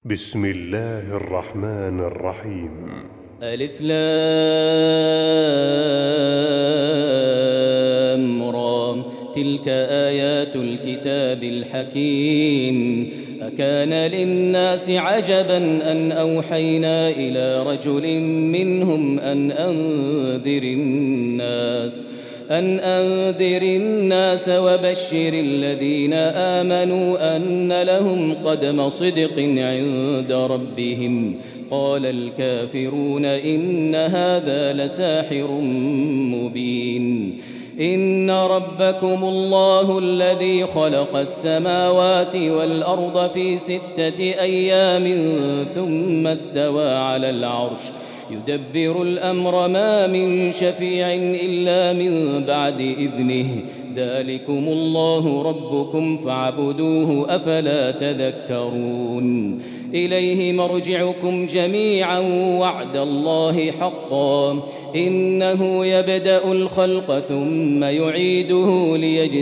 بسم الله الرحمن الرحيم. ألف لام را، تلك آيات الكتاب الحكيم. أكان للناس عجبا أن أوحينا إلى رجل منهم أن أنذر الناس وبشر الذين آمنوا أن لهم قدم صدق عند ربهم. قال الكافرون إن هذا لساحر مبين. إن ربكم الله الذي خلق السماوات والأرض في 6 أيام ثم استوى على العرش يدبر الأمر ما من شفيع إلا من بعد إذنه. ذلكم الله ربكم فاعبدوه أفلا تذكرون. إليه مرجعكم جميعا وعد الله حقا إنه يبدأ الخلق ثم يعيده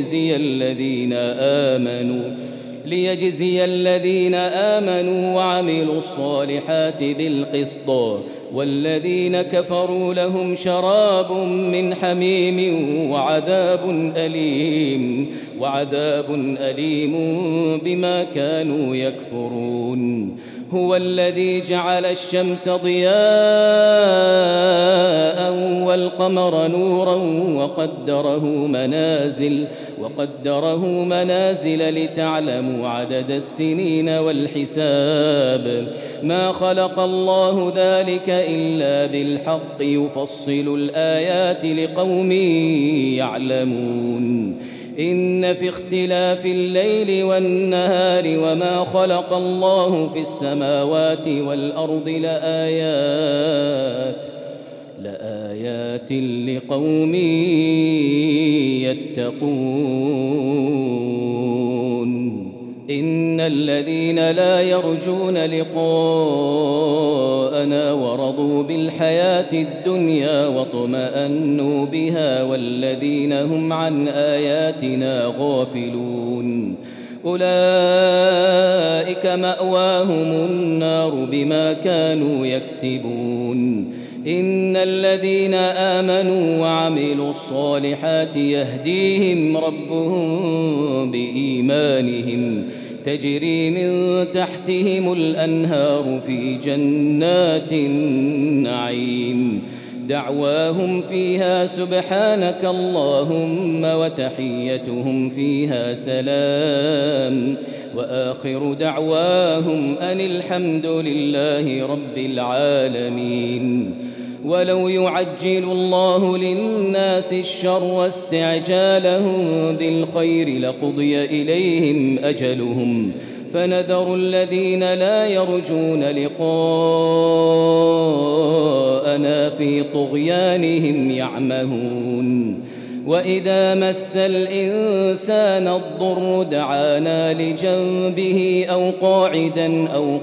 ليجزي الذين آمنوا وعملوا الصالحات بالقسط، والذين كفروا لهم شراب من حميم وعذاب أليم بما كانوا يكفرون. هو الذي جعل الشمس ضياء والقمر نورا وقدره منازل لتعلموا عدد السنين والحساب. ما خلق الله ذلك إلا بالحق يفصل الآيات لقوم يعلمون. إن في اختلاف الليل والنهار وما خلق الله في السماوات والأرض لآيات لقوم يتقون. إن الذين لا يرجون لقاءنا ورضوا بالحياة الدنيا واطمأنوا بها والذين هم عن آياتنا غافلون أولئك مأواهم النار بما كانوا يكسبون. إن الذين آمنوا وعملوا الصالحات يهديهم ربهم بإيمانهم تجري من تحتهم الأنهار في جنات النعيم. دعواهم فيها سبحانك اللهم وتحيتهم فيها سلام، وآخر دعواهم أن الحمد لله رب العالمين. ولو يعجل الله للناس الشر واستعجالهم بالخير لقضي إليهم أجلهم، فنذر الذين لا يرجون لقاءنا في طغيانهم يعمهون. وإذا مس الإنسان الضر دعانا لجنبه أو قاعدا أو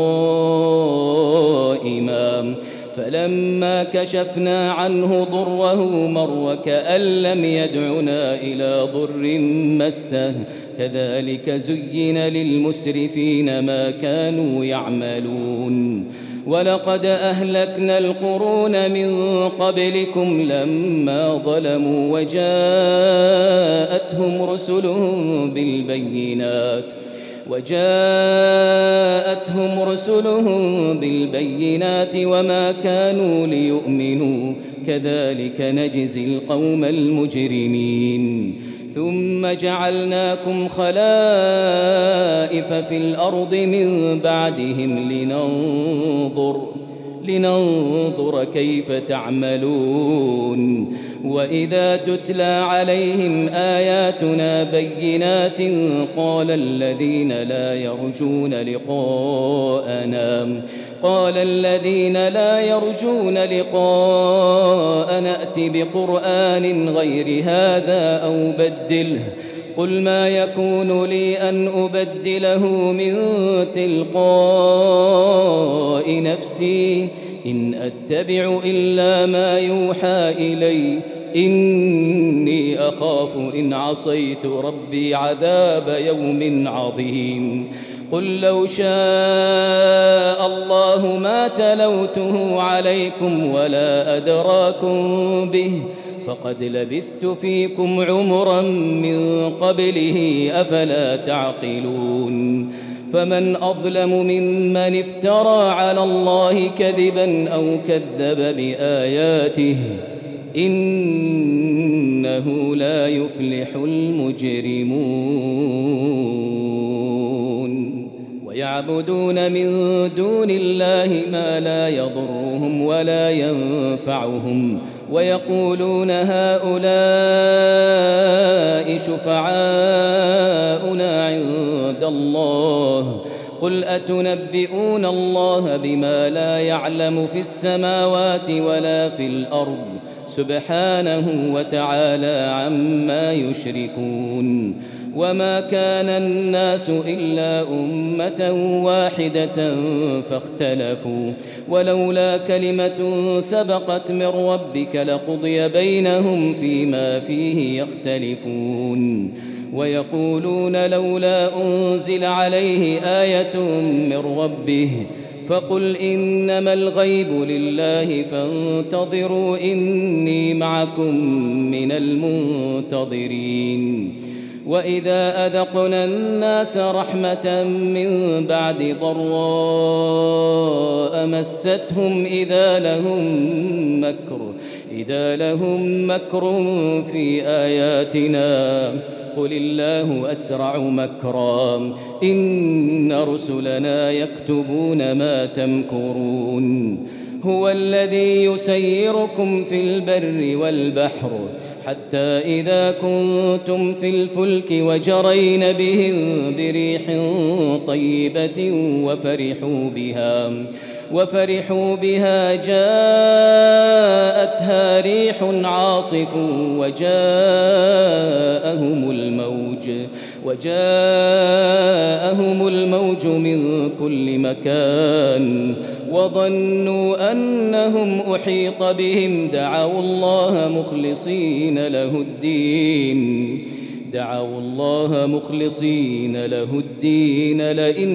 قائما، فلما كشفنا عنه ضره مر كأن لم يدعنا إلى ضر مسه. كذلك زين للمسرفين ما كانوا يعملون. ولقد أهلكنا القرون من قبلكم لما ظلموا وجاءتهم رسلهم بالبينات وما كانوا ليؤمنوا. كذلك نجزي القوم المجرمين. ثم جعلناكم خلائف في الأرض من بعدهم لننظر كيف تعملون. وإذا تتلى عليهم آياتنا بينات قال الذين لا يرجون لقاءنا ائت بقرآن غير هذا أو بدله. قل ما يكون لي أن أبدله من تلقاء نفسي إن أتبع إلا ما يوحى إلي إني أخاف إن عصيت ربي عذاب يوم عظيم. قل لو شاء الله ما تلوته عليكم ولا أدراكم به فقد لبثت فيكم عمرا من قبله أفلا تعقلون فمن أظلم ممن افترى على الله كذبا أو كذب بآياته إنه لا يفلح المجرمون ويعبدون من دون الله ما لا يضرهم ولا ينفعهم ويقولون هؤلاء شفعاؤنا عند الله قل أتنبئون الله بما لا يعلم في السماوات ولا في الأرض سبحانه وتعالى عما يشركون وما كان الناس إلا أمة واحدة فاختلفوا ولولا كلمة سبقت من ربك لقضي بينهم فيما فيه يختلفون ويقولون لولا أنزل عليه آية من ربه فقل إنما الغيب لله فانتظروا إني معكم من المنتظرين وإذا أذقنا الناس رحمة من بعد ضراء مستهم إذا لهم مكر في آياتنا قل الله أسرع مكرا إن رسلنا يكتبون ما تمكرون هو الذي يسيركم في البر والبحر حتى إذا كنتم في الفلك وجرين بهم بريح طيبة وفرحوا بها جاءتها ريح عاصف وجاءهم الموج من كل مكان وظنوا أنهم أحيط بهم دعوا الله مخلصين له الدين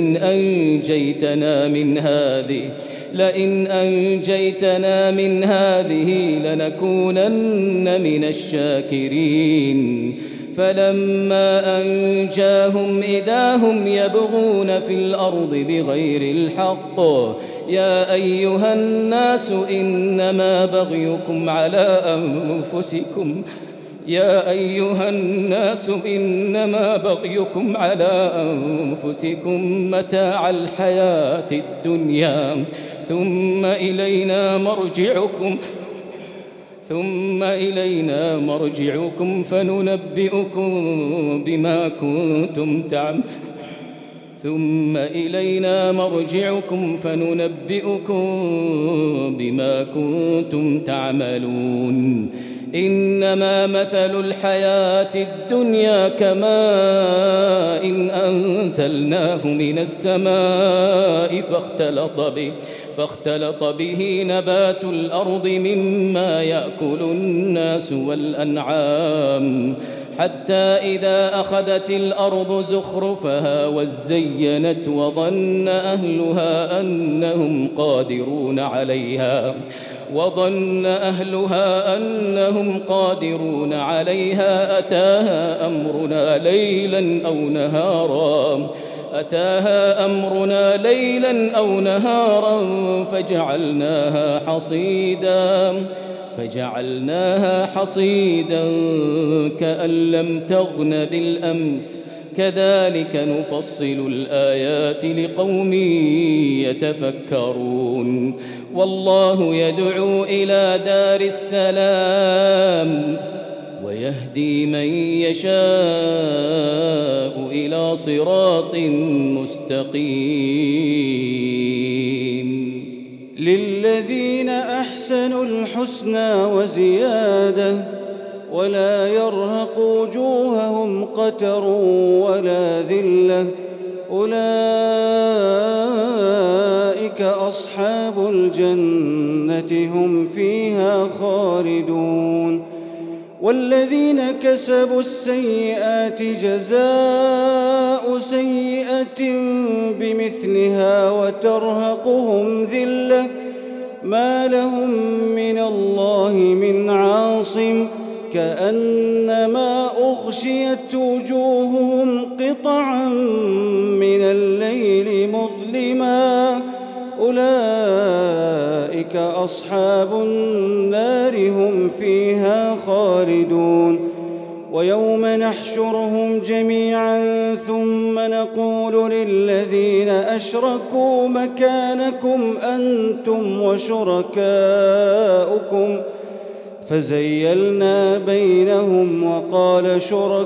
لئن أنجيتنا من هذه لنكونن من الشاكرين فلما أنجاهم إذا هم يبغون في الأرض بغير الحق يا أيها الناس إنما بغيكم على أنفسكم متاع الحياة الدنيا ثم إلينا مرجعكم فننبئكم بما كنتم تعملون إنما مثل الحياة الدنيا كماء إن أنزلناه من السماء فاختلط به نبات الأرض مما يأكل الناس والأنعام حتى إذا أخذت الأرض زخرفها وزينت وظن أهلها أنهم قادرون عليها أتاها أمرنا ليلا أو نهارا فجعلناها حصيدا كأن لم تغن بالأمس كذلك نفصل الآيات لقوم يتفكرون والله يدعو إلى دار السلام ويهدي من يشاء إلى صراط مستقيم للذين أحسنوا الحسنى وزيادة ولا يرهق وجوههم قتر ولا ذلة أولئك أصحاب الجنة هم فيها خالدون والذين كسبوا السيئات جزاء جزاء سيئة بمثلها وترهقهم ذلة ما لهم من الله من عاصم كأنما أغشيت وجوههم قطعا من الليل مظلما أولئك أصحاب النار هم فيها خالدون ويوم نحشرهم جميعا ثم نقول للذين أشركوا مكانكم أنتم وشركاؤكم فزيلنا بينهم وقال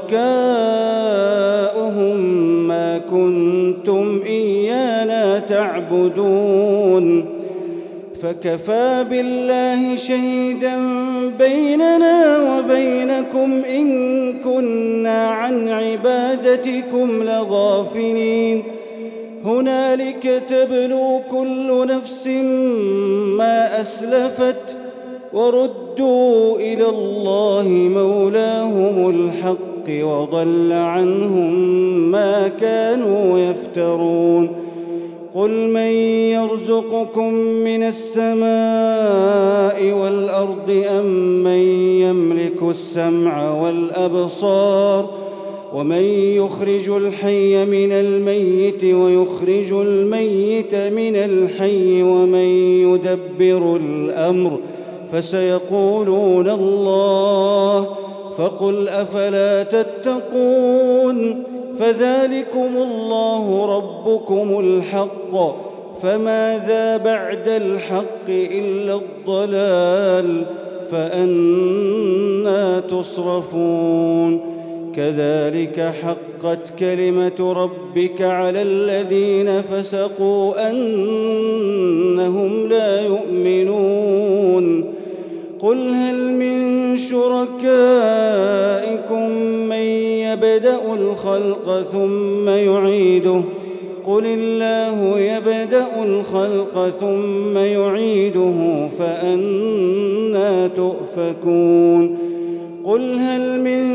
شركاؤهم ما كنتم إيانا تعبدون فكفى بالله شهيدا بيننا وبينكم إن كنا عن عبادتكم لغافلين هنالك تبلو كل نفس ما أسلفت وردوا إلى الله مولاهم الحق وضل عنهم ما كانوا يفترون قل من يرزقكم من السماء والأرض أم من يملك السمع والأبصار ومن يخرج الحي من الميت ويخرج الميت من الحي ومن يدبر الأمر فسيقولون الله فقل أفلا تتقون فذلكم الله ربكم الحق فماذا بعد الحق إلا الضلال فأنى تصرفون كذلك حقت كلمة ربك على الذين فسقوا أنهم لا يؤمنون قل هل من شركائكم من يبدأ الخلق ثم يعيده قل الله يبدأ الخلق ثم يعيده فأنى تؤفكون قل هل من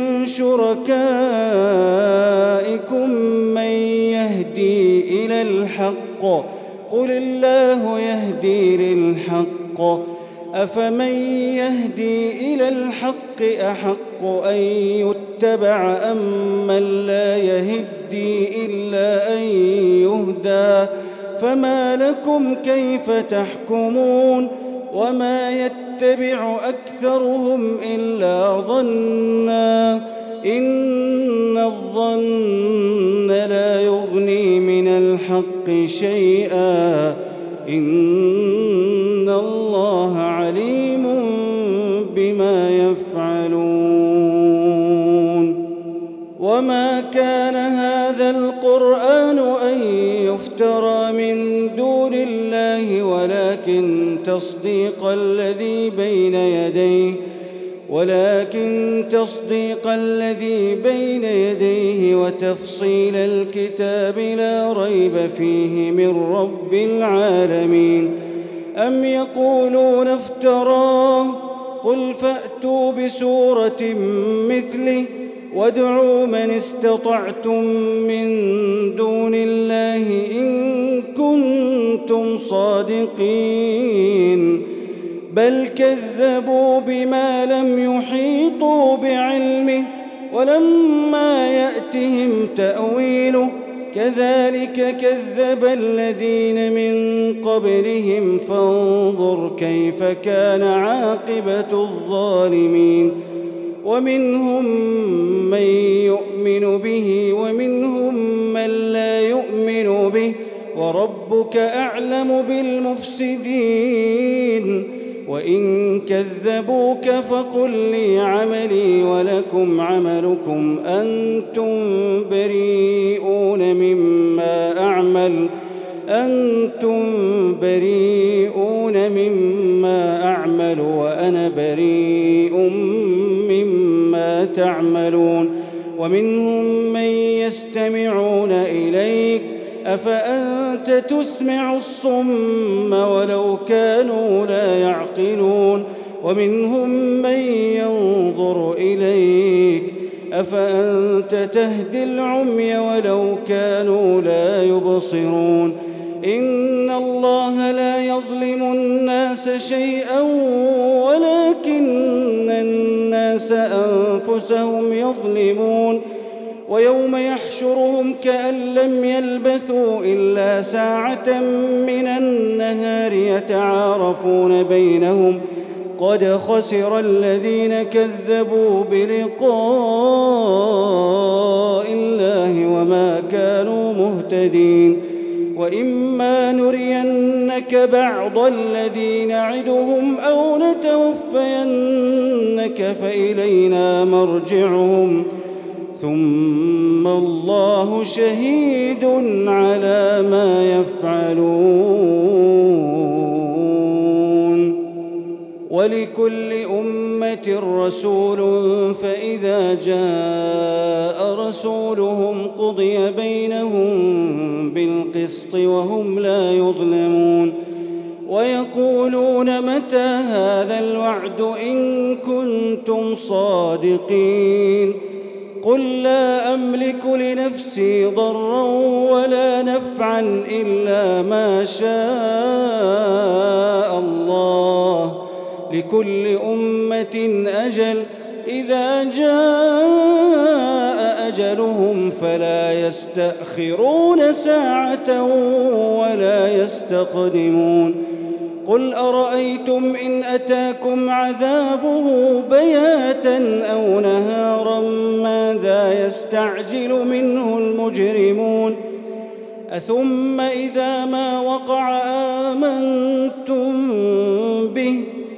شركائكم من يهدي إلى الحق قل الله يهدي للحق أفمن يهدي إلى الحق أحق أن يتبع أم من لا يهدي إلا أن يهدى فما لكم كيف تحكمون وما يتبع أكثرهم إلا ظنا إن الظن لا يغني من الحق شيئا إن الله عليم بما يفعلون وما كان هذا القرآن أن يفترى من دون الله ولكن تصديق الذي بين يديه وتفصيل الكتاب لا ريب فيه من رب العالمين أم يقولون افتراه قل فأتوا بسورة مثله وادعوا من استطعتم من دون الله إن كنتم صادقين بل كذبوا بما لم يحيطوا بعلمه ولما يأتهم تأويله كذلك كذب الذين من قبلهم فانظر كيف كان عاقبة الظالمين ومنهم من يؤمن به ومنهم من لا يؤمن به وربك أعلم بالمفسدين وإن كذبوك فقل لي عملي ولكم عملكم أنتم بريئون مما أعمل وأنا بريء مما تعملون ومنهم من يستمعون إليك أفأنت تسمع الصم ولو كانوا لا يعقلون ومنهم من ينظر إليك أفأنت تهدي العمي ولو كانوا لا يبصرون إن الله لا يظلم الناس شيئا ولكن الناس أنفسهم يظلمون ويوم يحشرهم كأن لم يلبثوا إلا ساعة من النهار يتعارفون بينهم قد خسر الذين كذبوا بلقاء الله وما كانوا مهتدين وإما نرينك بعض الذي نعدهم أو نتوفينك فإلينا مرجعهم ثم الله شهيد على ما يفعلون ولكل أمة رسول فإذا جاء رسولهم قضي بينهم بالقسط وهم لا يظلمون ويقولون متى هذا الوعد إن كنتم صادقين قل لا أملك لنفسي ضرا ولا نفعا إلا ما شاء الله لكل أمة أجل إذا جاء أجلهم فلا يستأخرون ساعة ولا يستقدمون قل أرأيتم إن أتاكم عذابه بياتا أو نهارا ماذا يستعجل منه المجرمون أثم إذا ما وقع آمنتم به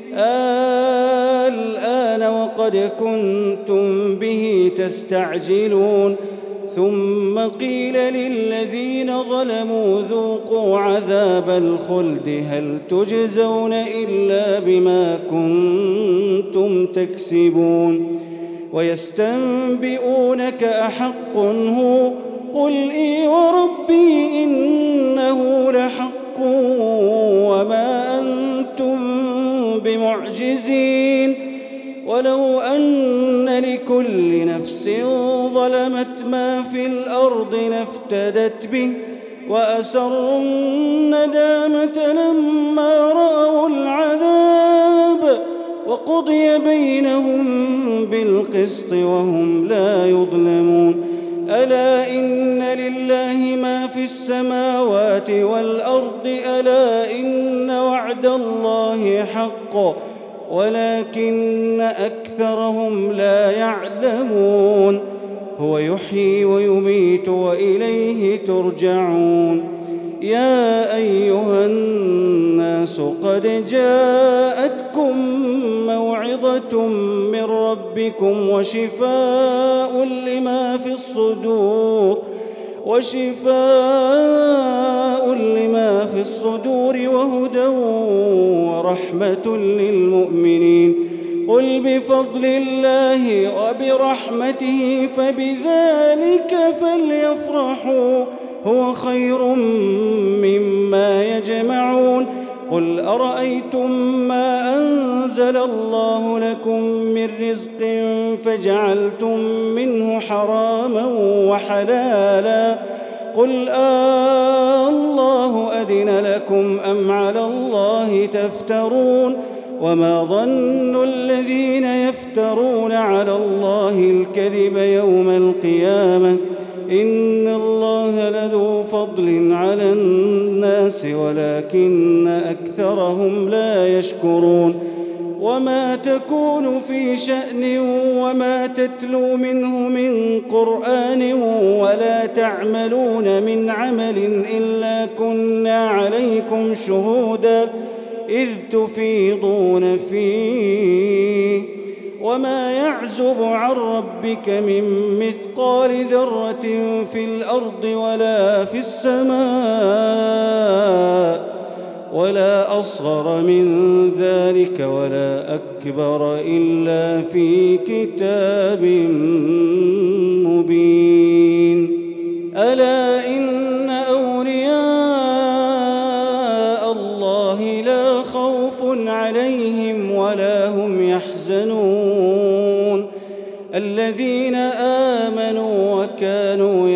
الآن وقد كنتم به تستعجلون ثم قيل للذين ظلموا ذوقوا عذاب الخلد هل تجزون إلا بما كنتم تكسبون ويستنبئونك أحق هو قل إي وربي إنه لحق وما أنتم بمعجزين ولو أن لكل نفس ظلمت ما في الأرض لافتدت به وأسروا الندامة لما رأوا العذاب وقضي بينهم بالقسط وهم لا يظلمون ألا إن لله ما في السماوات والأرض ألا إن وعد الله حق ولكن أكثرهم لا يعلمون هو يحيي ويميت وإليه ترجعون يا أيها الناس قد جاءتكم موعظة من ربكم وشفاء لما في الصدور وهدى ورحمة للمؤمنين قل بفضل الله وبرحمته فبذلك فليفرحوا هو خير مما يجمعون قل أرأيتم ما أنزل الله لكم من رزق فجعلتم منه حراما وحلالا قل الله أذن لكم أم على الله تفترون وما ظن الذين يفترون على الله الكذب يوم القيامة إن الله لذو فضل على الناس ولكن أكثرهم لا يشكرون وما تكون في شأن وما تتلو منه من قرآن ولا تعملون من عمل إلا كنا عليكم شهودا إذ تفيضون فيه وما يعزب عن ربك من مثقال ذرة في الأرض ولا في السماء ولا أصغر من ذلك ولا أكبر إلا في كتاب مبين ألا إن أولياء الله لا خوف عليهم ولا هم يحزنون الذين آمنوا وكانوا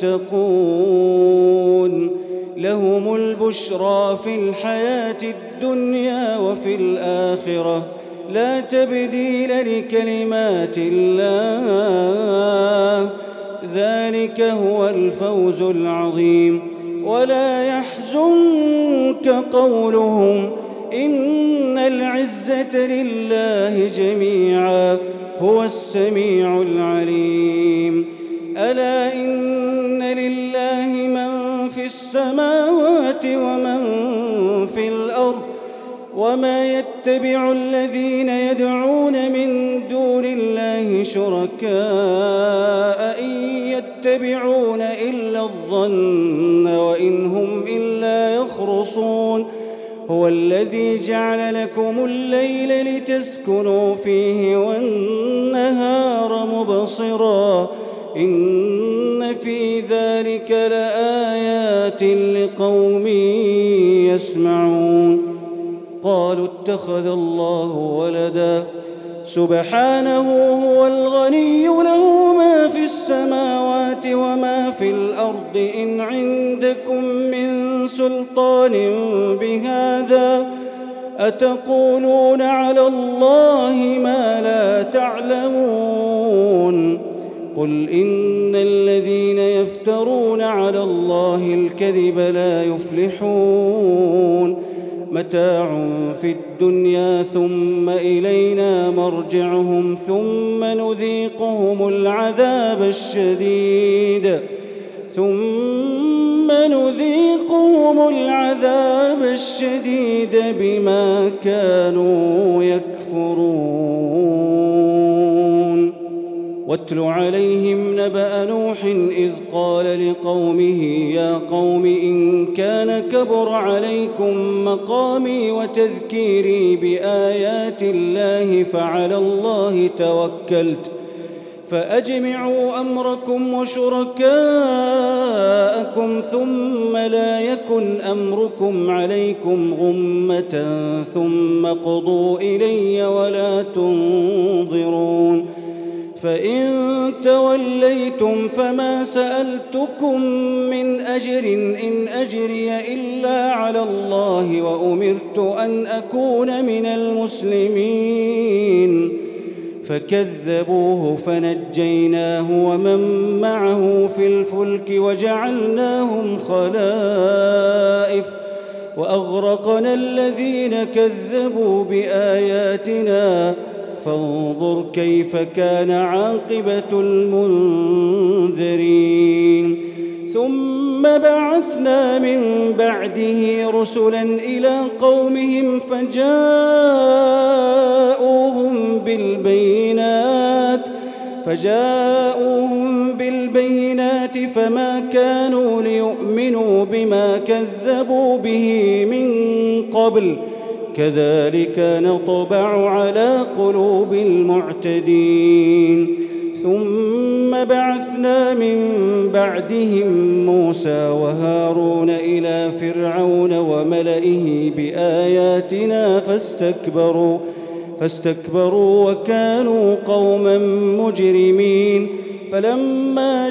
يتقون لهم البشرى في الحياة الدنيا وفي الآخرة لا تبديل لكلمات الله ذلك هو الفوز العظيم. ولا يحزنك قولهم إن العزة لله جميعا هو السميع العليم. ألا إن لله من في السماوات ومن في الأرض وما يتبع الذين يدعون من دون الله شركاء إن يتبعون إلا الظن وإن هم إلا يخرصون. هو الذي جعل لكم الليل لتسكنوا فيه والنهار مبصرا إن في ذلك لآيات لقوم يسمعون. قالوا اتخذ الله ولدا سبحانه هو الغني له ما في السماوات وما في الأرض إن عندكم من سلطان بهذا أتقولون على الله ما لا تعلمون. قل إن الذين يفترون على الله الكذب لا يفلحون. متاع في الدنيا ثم إلينا مرجعهم ثم نذيقهم العذاب الشديد بما كانوا يكفرون. واتل عليهم نبأ نوح إذ قال لقومه يا قوم إن كان كبر عليكم مقامي وتذكيري بآيات الله فعلى الله توكلت فأجمعوا أمركم وشركاءكم ثم لا يكن أمركم عليكم غمة ثم قضوا إلي ولا تنظرون. فإن توليتم فما سألتكم من أجر إن أجري إلا على الله وأمرت أن أكون من المسلمين. فكذبوه فنجيناه ومن معه في الفلك وجعلناهم خلائف وأغرقنا الذين كذبوا بآياتنا فانظر كيف كان عاقبة المنذرين. ثم بعثنا من بعده رسلا إلى قومهم فجاءوهم بالبينات فما كانوا ليؤمنوا بما كذبوا به من قبل كذلك نطبع على قلوب المعتدين. ثم بعثنا من بعدهم موسى وهارون إلى فرعون وملئه بآياتنا فاستكبروا وكانوا قوما مجرمين. فلما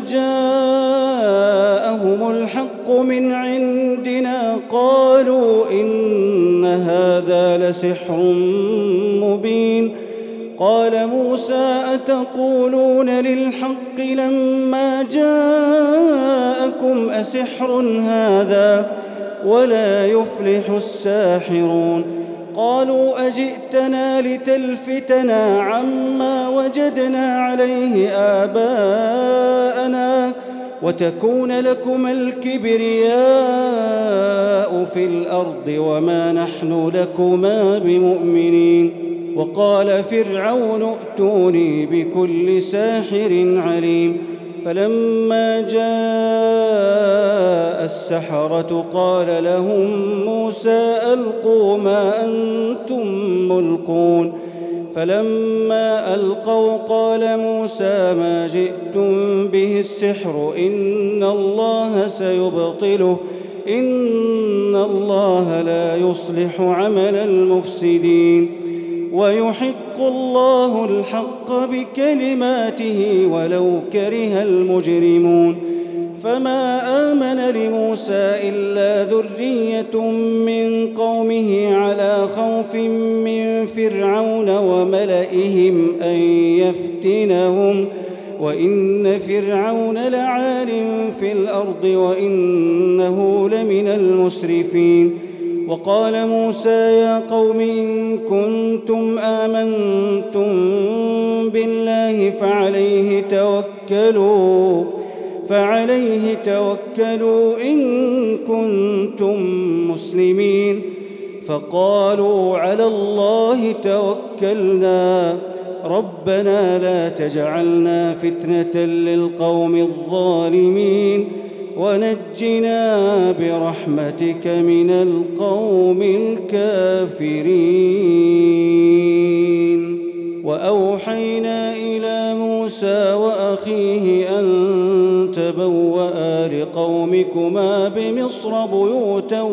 جاءهم الحق من عندنا قالوا إن هذا لسحر مبين. قال موسى أتقولون للحق لما جاءكم أسحر هذا ولا يفلح الساحرون. قالوا أجئتنا لتلفتنا عما وجدنا عليه آباءنا وتكون لكما الكبرياء في الأرض وما نحن لكما بمؤمنين. وقال فرعون ائتوني بكل ساحر عليم. فلما جاء السحرة قال لهم موسى ألقوا ما أنتم ملقون. فلما ألقوا قال موسى ما جئتم به السحر إن الله سيبطله إن الله لا يصلح عمل المفسدين. ويحق الله الحق بكلماته ولو كره المجرمون فما آمن لموسى إلا ذرية من قومه على خوف من فرعون وملئهم أن يفتنهم وإن فرعون لعال في الأرض وإنه لمن المسرفين وقال موسى يا قوم إن كنتم آمنتم بالله فعليه توكلوا إن كنتم مسلمين فقالوا على الله توكلنا ربنا لا تجعلنا فتنة للقوم الظالمين ونجنا برحمتك من القوم الكافرين وأوحينا إلى موسى وأخيه أن تبوأ لقومكما بمصر بيوتا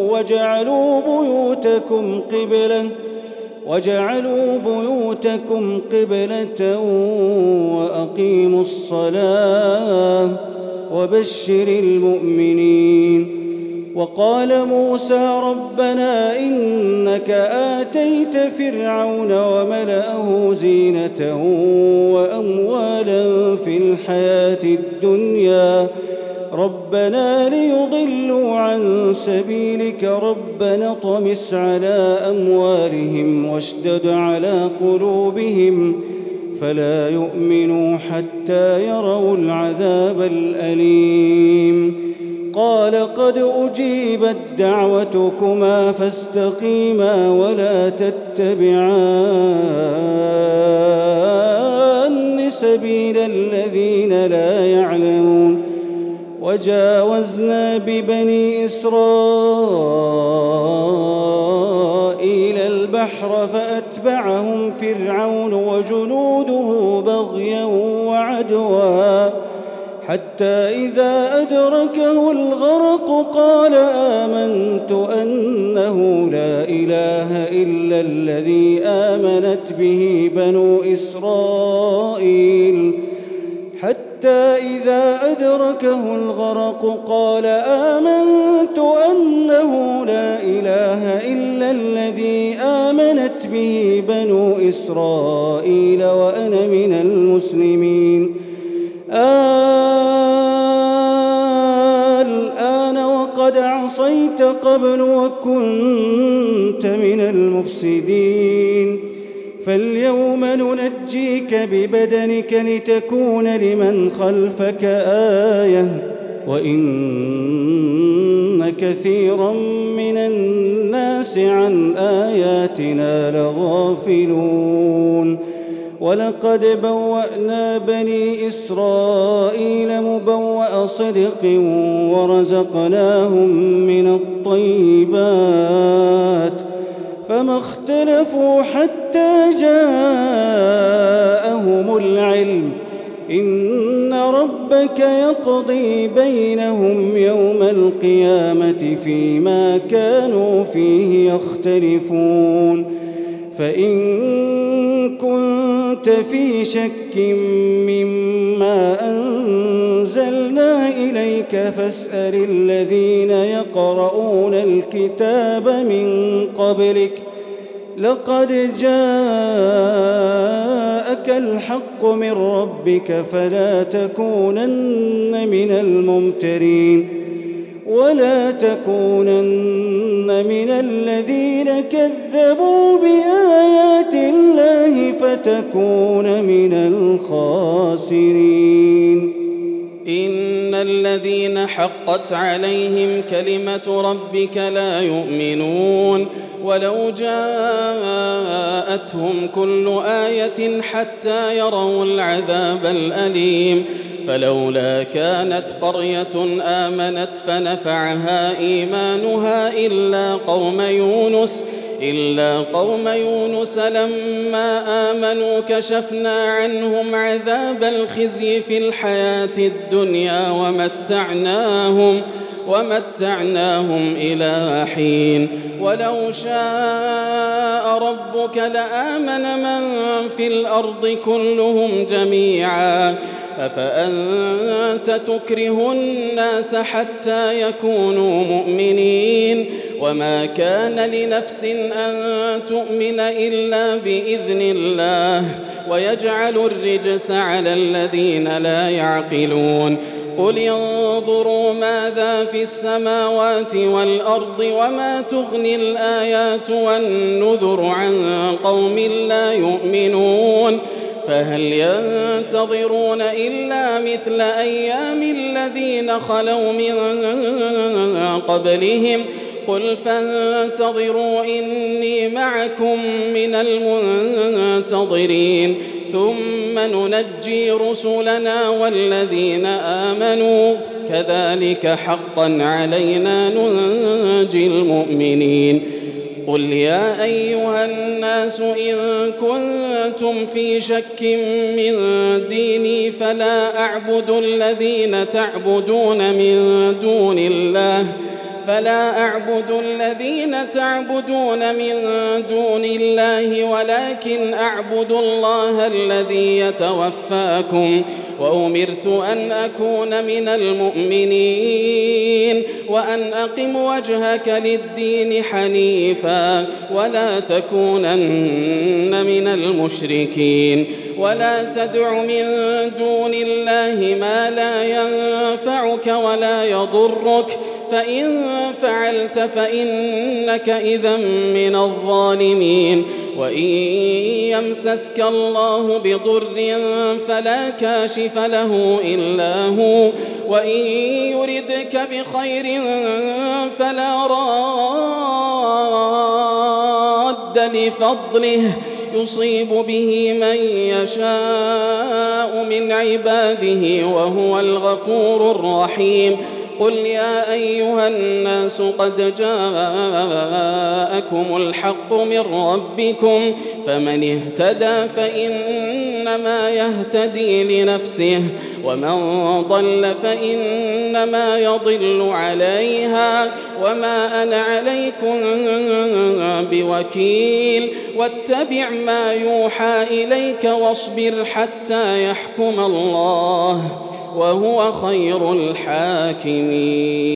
وجعلوا بيوتكم قبلة وأقيموا الصلاة وبشر المؤمنين وقال موسى ربنا إنك آتيت فرعون وملأه زينة وأموالا في الحياة الدنيا ربنا ليضلوا عن سبيلك ربنا اطمس على أموالهم واشدد على قلوبهم فلا يؤمنوا حتى يروا العذاب الأليم قال قد أجيبت دعوتكما فاستقيما ولا تتبعان سبيل الذين لا يعلمون وجاوزنا ببني إسرائيل البحر فأتبعهم فرعون وجنوده بغيا وعدوا حتى إذا أدركه الغرق قال آمنت أنه لا إله إلا الذي آمنت به بنو إسرائيل حتى إذا أدركه الغرق قال آمنت أنه لا إله إلا الذي آمنت به بنو إسرائيل وأنا من المسلمين الآن وقد عصيت قبل وكنت من المفسدين فاليوم ننجيك ببدنك لتكون لمن خلفك آية وإن كثيرا من الناس عن آياتنا لغافلون ولقد بوأنا بني إسرائيل مبوأ صدق ورزقناهم من الطيبات فما اختلفوا حتى جاءهم العلم إن ربك يقضي بينهم يوم القيامة فيما كانوا فيه يختلفون فإن كنت في شك مما أنزلنا إليك فاسأل الذين يقرؤون الكتاب من قبلك لقد جاءك الحق من ربك فلا تكونن من الممترين ولا تكونن من الذين كذبوا بآيات الله فتكون من الخاسرين إن الذين حقت عليهم كلمة ربك لا يؤمنون ولو جاءتهم كل آية حتى يروا العذاب الأليم فلولا كانت قرية آمنت فنفعها إيمانها إلا قوم يونس لما آمنوا كشفنا عنهم عذاب الخزي في الحياة الدنيا ومتعناهم إلى حين ولو شاء ربك لآمن من في الأرض كلهم جميعا أفأنت تكره الناس حتى يكونوا مؤمنين وما كان لنفس أن تؤمن إلا بإذن الله ويجعل الرجس على الذين لا يعقلون قل انظروا ماذا في السماوات والأرض وما تغني الآيات والنذر عن قوم لا يؤمنون فهل ينتظرون إلا مثل أيام الذين خلوا من قبلهم قل فانتظروا إني معكم من المنتظرين ثم ننجي رسلنا والذين آمنوا كذلك حقا علينا ننجي المؤمنين قل يا أيها الناس إن كنتم في شك من ديني فلا أعبد الذين تعبدون من دون الله ولكن أعبد الله الذي يتوفاكم وأمرت أن أكون من المؤمنين وأن أقم وجهك للدين حنيفا ولا تكونن من المشركين ولا تدع من دون الله ما لا ينفعك ولا يضرك فإن فعلت فإنك إذا من الظالمين وإن يمسسك الله بضر فلا كاشف له إلا هو وإن يردك بخير فلا راد لفضله يصيب به من يشاء من عباده وهو الغفور الرحيم قل يا أيها الناس قد جاءكم الحق من ربكم فمن اهتدى فإنما يهتدي لنفسه ومن ضل فإنما يضل عليها وما أنا عليكم بوكيل واتبع ما يوحى إليك واصبر حتى يحكم الله وهو خير الحاكمين.